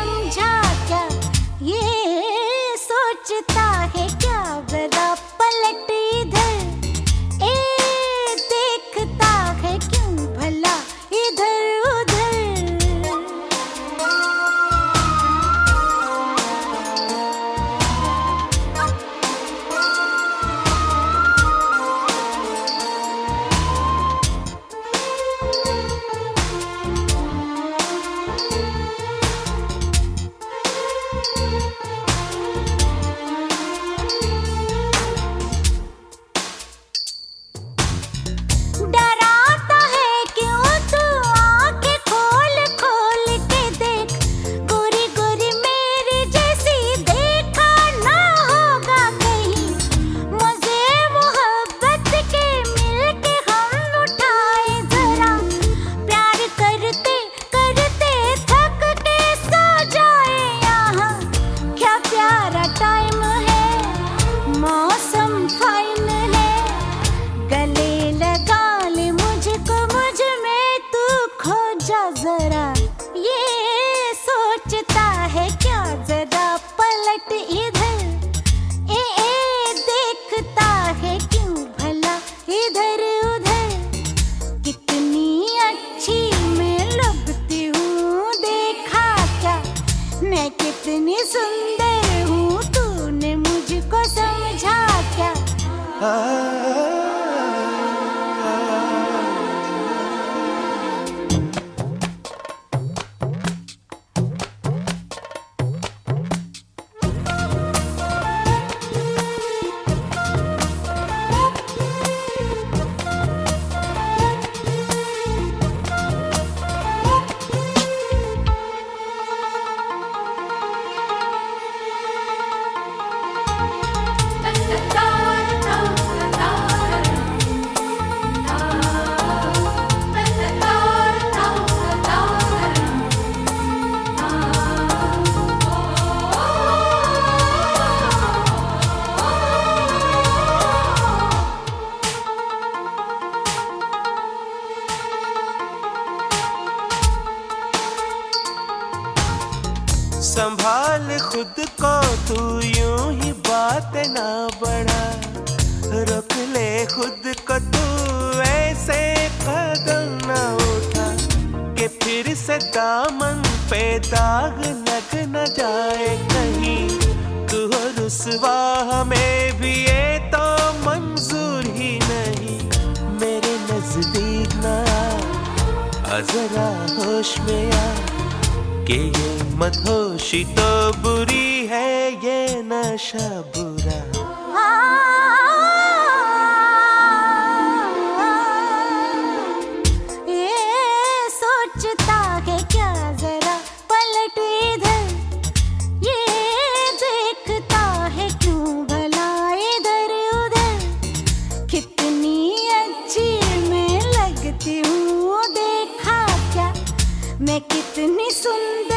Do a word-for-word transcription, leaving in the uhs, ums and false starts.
समझा क्या, ये सोचता है क्या, जरा पलट इधर, ए देखता है क्यों भला इधर उधर। डराता है क्यों तू, आंखें खोल खोल के देख, गोरी गोरी मेरी जैसी देखा ना होगा कहीं। मजे मोहब्बत के मिलके हम उठाए जरा, प्यार करते करते थक के सो जाए यहाँ। क्या प्यारा टाइम है, मौसम फाइन है, गले लगा ले मुझको, मुझ में तू खो जा जरा, ये सोचता है क्या, जरा पलट इधर, ए ए देखता है क्यों भला इधर उधर। कितनी अच्छी मैं लगती हूँ देखा क्या, मैं कितनी सुंदर हूँ तूने मुझको समझा क्या। संभाल खुद को तू यूं ही बात ना बढ़ा, रोक ले खुद को तू ऐसे कदम ना उठा, कि फिर से दामन पे दाग लग न जाए कहीं। तू हो रुसवा हमें भी ये तो मंजूर ही नहीं, मेरे नजदीक ना आ, जरा होश में आ, कि ये मदहोशी तो बुरी है, ये नशा बुरा। ये सोचता है क्या, जरा पलट इधर, ये देखता है क्यों भला इधर उधर। कितनी अच्छी मैं लगती हूँ देखा क्या, मैं कितनी सुंदर